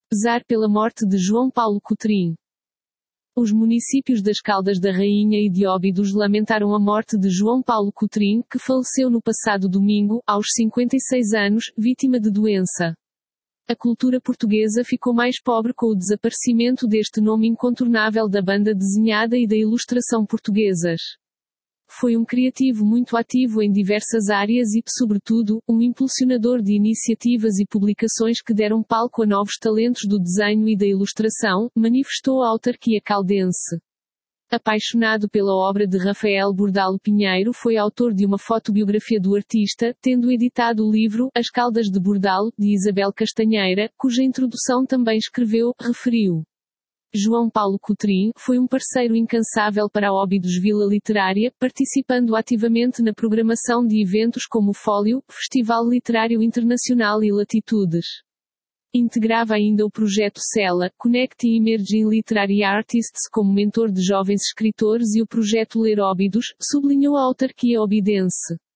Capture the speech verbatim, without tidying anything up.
Zar pela morte de João Paulo Coutrinho. Os municípios das Caldas da Rainha e de Óbidos lamentaram a morte de João Paulo Coutrinho, que faleceu no passado domingo, aos cinquenta e seis anos, vítima de doença. A cultura portuguesa ficou mais pobre com o desaparecimento deste nome incontornável da banda desenhada e da ilustração portuguesas. Foi um criativo muito ativo em diversas áreas e, sobretudo, um impulsionador de iniciativas e publicações que deram palco a novos talentos do desenho e da ilustração, manifestou a autarquia caldense. Apaixonado pela obra de Rafael Bordalo Pinheiro, foi autor de uma fotobiografia do artista, tendo editado o livro As Caldas de Bordalo, de Isabel Castanheira, cuja introdução também escreveu, referiu. João Paulo Coutrinho foi um parceiro incansável para a Óbidos Vila Literária, participando ativamente na programação de eventos como o Fólio, Festival Literário Internacional e Latitudes. Integrava ainda o projeto Cela, Connecting Emerging Literary Artists como mentor de jovens escritores e o projeto Ler Óbidos, sublinhou a autarquia obidense.